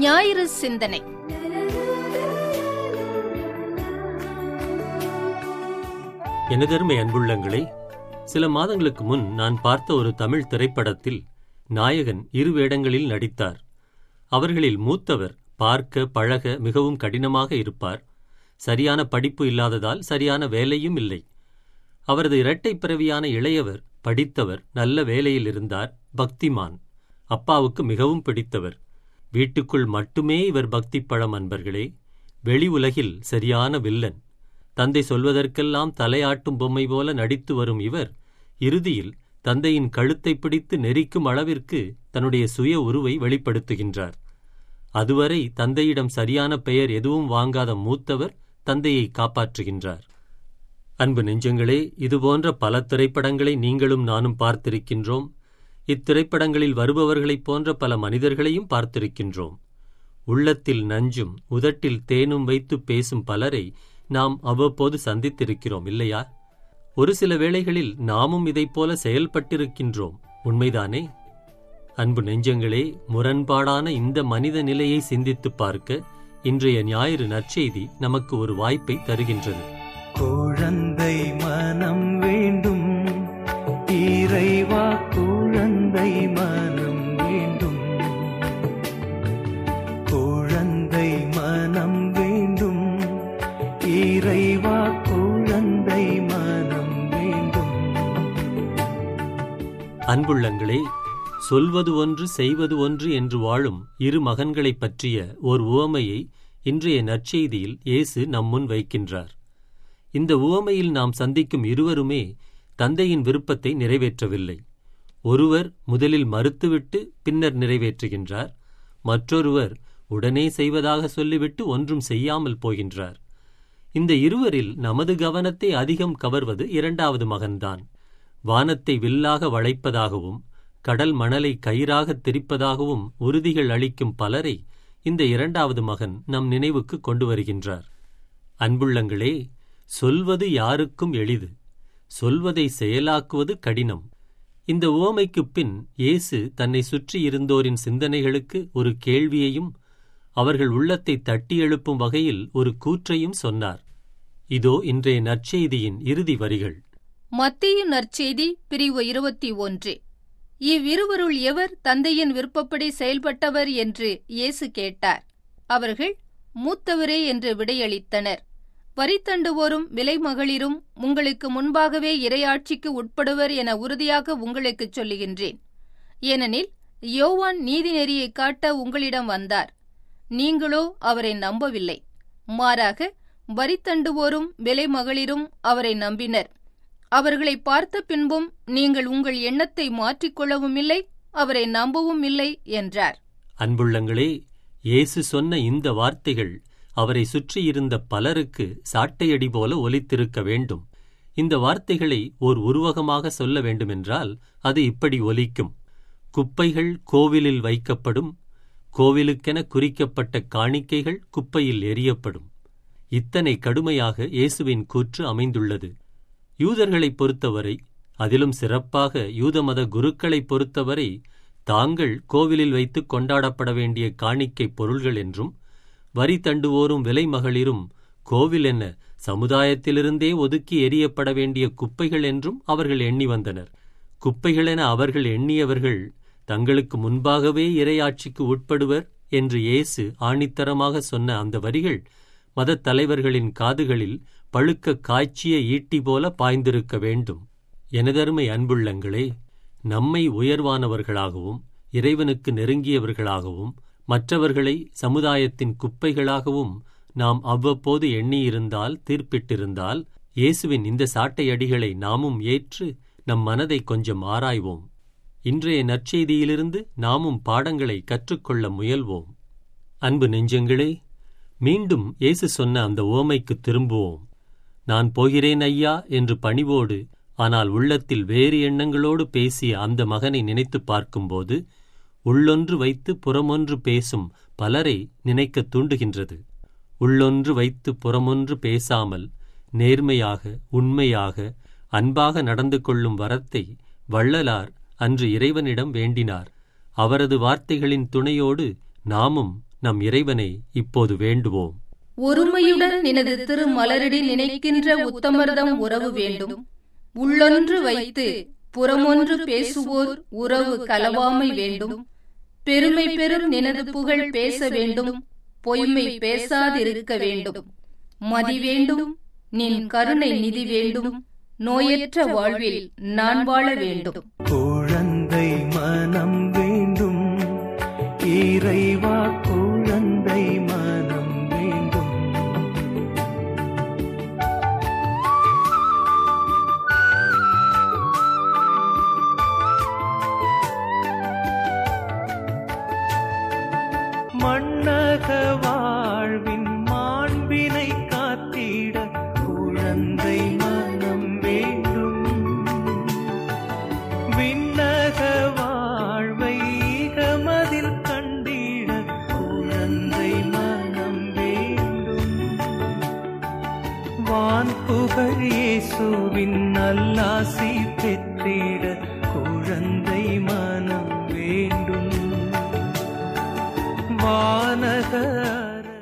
ஞாயிறு சிந்தனை. எனதருமை அன்புள்ளங்களே, சில மாதங்களுக்கு முன் நான் பார்த்த ஒரு தமிழ் திரைப்படத்தில் நாயகன் 2 வேடங்களில் நடித்தார். அவர்களில் மூத்தவர் பார்க்க பழக மிகவும் கடினமாக இருப்பார். சரியான படிப்பு இல்லாததால் சரியான வேலையும் இல்லை. அவரது இரட்டை பிறவியான இளையவர் படித்தவர், நல்ல வேலையில் இருந்தார், பக்திமான், அப்பாவுக்கு மிகவும் பிடித்தவர். வீட்டுக்குள் மட்டுமே இவர் பக்தி பழம். அன்பர்களே, வெளி உலகில் சரியான வில்லன். தந்தை சொல்வதற்கெல்லாம் தலையாட்டும் பொம்மை போல நடித்து வரும் இவர் இறுதியில் தந்தையின் கழுத்தை பிடித்து நெரிக்கும் அளவிற்கு தன்னுடைய சுய உருவை வெளிப்படுத்துகின்றார். அதுவரை தந்தையிடம் சரியான பெயர் எதுவும் வாங்காத மூத்தவர் தந்தையை காப்பாற்றுகின்றார். அன்பு நெஞ்சங்களே, இதுபோன்ற பல திரைப்படங்களை நீங்களும் நானும் பார்த்திருக்கின்றோம். இத்திரைப்படங்களில் வருபவர்களைப் போன்ற பல மனிதர்களையும் பார்த்திருக்கின்றோம். உள்ளத்தில் நஞ்சும் உதட்டில் தேனும் வைத்து பேசும் பலரை நாம் அவ்வப்போது சந்தித்திருக்கிறோம், இல்லையா? ஒரு சில வேளைகளில் நாமும் இதைப்போல செயல்பட்டிருக்கின்றோம், உண்மைதானே? அன்பு நெஞ்சங்களே, முரண்பாடான இந்த மனித நிலையை சிந்தித்து பார்க்க இன்றைய ஞாயிறு நற்செய்தி நமக்கு ஒரு வாய்ப்பை தருகின்றது. குழந்தை மனம் வேண்டும் இறைவா, குழந்தை மனம் வேண்டும், குழந்தை மனம் வேண்டும் இறைவா, குழந்தை மனம் வேண்டும். அன்புள்ளங்களே, சொல்வது ஒன்று செய்வது ஒன்று என்று வாழும் 2 மகன்களைப் பற்றிய ஓர் உவமையை இன்றைய நற்செய்தியில் இயேசு நம்முன் வைக்கின்றார். இந்த உவமையில் நாம் சந்திக்கும் இருவருமே தந்தையின் விருப்பத்தை நிறைவேற்றவில்லை. ஒருவர் முதலில் மறுத்துவிட்டு பின்னர் நிறைவேற்றுகின்றார். மற்றொருவர் உடனே செய்வதாக சொல்லிவிட்டு ஒன்றும் செய்யாமல் போகின்றார். இந்த இருவரில் நமது கவனத்தை அதிகம் கவர்வது 2வது மகன்தான். வானத்தை வில்லாக வளைப்பதாகவும் கடல் மணலை கயிறாக திரிப்பதாகவும் உறுதிகள் அளிக்கும் பலரை இந்த 2வது மகன் நம் நினைவுக்கு கொண்டு வருகின்றார். அன்புள்ளங்களே, சொல்வது யாருக்கும் எளிது, சொல்வதை செயலாக்குவது கடினம். இந்த உவமைக்குப் பின் இயேசு தன்னை சுற்றி இருந்தோரின் சிந்தனைகளுக்கு ஒரு கேள்வியையும் அவர்கள் உள்ளத்தை தட்டி எழுப்பும் வகையில் ஒரு கூற்றையும் சொன்னார். இதோ இன்றைய நற்செய்தியின் இறுதி வரிகள். மத்தேயு நற்செய்தி பிரிவு 21. இவ்விருவருள் எவர் தந்தையின் விருப்பப்படி செயல்பட்டவர் என்று இயேசு கேட்டார். அவர்கள் மூத்தவரே என்று விடையளித்தனர். வரிதண்டுவோரும் விலைமகளிரும் உங்களுக்கு முன்பாகவே இறையாட்சிக்கு உட்படுவர் என உறுதியாக உங்களுக்குச் சொல்லுகின்றேன். ஏனெனில் யோவான் நீதிநெறியைக் காட்ட உங்களிடம் வந்தார், நீங்களோ அவரை நம்பவில்லை. மாறாக வரிதண்டுவோரும் விலைமகளிரும் அவரை நம்பினர். அவர்களை பார்த்த பின்பும் நீங்கள் உங்கள் எண்ணத்தை மாற்றிக்கொள்ளவும் இல்லை, அவரை நம்பவும் இல்லை என்றார். அன்புள்ளங்களே, இயேசு சொன்ன இந்த வார்த்தைகள் அவரை சுற்றியிருந்த பலருக்கு சாட்டையடி போல ஒலித்திருக்க வேண்டும். இந்த வார்த்தைகளை ஓர் உருவகமாக சொல்ல வேண்டுமென்றால் அது இப்படி ஒலிக்கும். குப்பைகள் கோவிலில் வைக்கப்படும், கோவிலுக்கென குறிக்கப்பட்ட காணிக்கைகள் குப்பையில் எறியப்படும். இத்தனை கடுமையாக இயேசுவின் கூற்று அமைந்துள்ளது. யூதர்களைப் பொறுத்தவரை, அதிலும் சிறப்பாக யூதமத குருக்களைப் பொறுத்தவரை, தாங்கள் கோவிலில் வைத்து கொண்டாடப்பட வேண்டிய காணிக்கை பொருள்கள் என்றும், வரி தண்டுவோரும் விலைமகளிரும் கோவில் என்ன சமுதாயத்திலிருந்தே ஒதுக்கி எறியப்பட வேண்டிய குப்பைகள் என்றும் அவர்கள் எண்ணி வந்தனர். குப்பைகளென அவர்கள் எண்ணியவர்கள் தங்களுக்கு முன்பாகவே இறையாட்சிக்கு உட்படுவர் என்று இயேசு ஆணித்தரமாக சொன்ன அந்த வரிகள் மதத் தலைவர்களின் காதுகளில் பழுக்க காய்ச்சிய ஈட்டி போல பாய்ந்திருக்க வேண்டும். எனதருமை அன்புள்ளங்களே, நம்மை உயர்வானவர்களாகவும் இறைவனுக்கு நெருங்கியவர்களாகவும் மற்றவர்களை சமுதாயத்தின் குப்பைகளாகவும் நாம் அவ்வப்போது எண்ணியிருந்தால், தீர்ப்பிட்டிருந்தால், இயேசுவின் இந்த சாட்டையடிகளை நாமும் ஏற்று நம் மனதை கொஞ்சம் ஆராய்வோம். இன்றைய நற்செய்தியிலிருந்து நாமும் பாடங்களை கற்றுக்கொள்ள முயல்வோம். அன்பு நெஞ்சங்களே, மீண்டும் இயேசு சொன்ன அந்த உவமைக்கு திரும்புவோம். நான் போகிறேன் ஐயா என்று பணிவோடு ஆனால் உள்ளத்தில் வேறு எண்ணங்களோடு பேசிய அந்த மகனை நினைத்து பார்க்கும்போது உள்ளொன்று வைத்து புறமொன்று பேசும் பலரை நினைக்க தூண்டுகின்றது. உள்ளொன்று வைத்து புறமொன்று பேசாமல் நேர்மையாக, உண்மையாக, அன்பாக நடந்து கொள்ளும் வரத்தை வள்ளலார் அன்று இறைவனிடம் வேண்டினார். அவரது வார்த்தைகளின் துணையோடு நாமும் நம் இறைவனை இப்போது வேண்டுவோம். ஒருமையுடன் நினது திருமலரடி நினைக்கின்ற உத்தமர்தம் உறவு வேண்டும். உள்ளொன்று வைத்து புறமொன்று பேசுவோர் உறவு கலவாமை வேண்டும். பெருமை பெறும் நினது புகழ் பேச வேண்டும். பொய்மை பேசாதிருக்க வேண்டும். மதி வேண்டும், நின் கருணை நிதி வேண்டும். நோயற்ற வாழ்வில் நான் வாழ வேண்டும். குழந்தை மனம் வேண்டும், இறைவா குழந்தை மனம் வேண்டும். மண்ணக வாழ்வின் மாண்பினை காத்திட குழந்தை மனம் வேண்டும். விண்ணக வாழ்வை ஈகமதில் கண்டிட குழந்தை மனம் வேண்டும். வான் புகழ் இயேசுவின் நல்லாசி பெற்றிட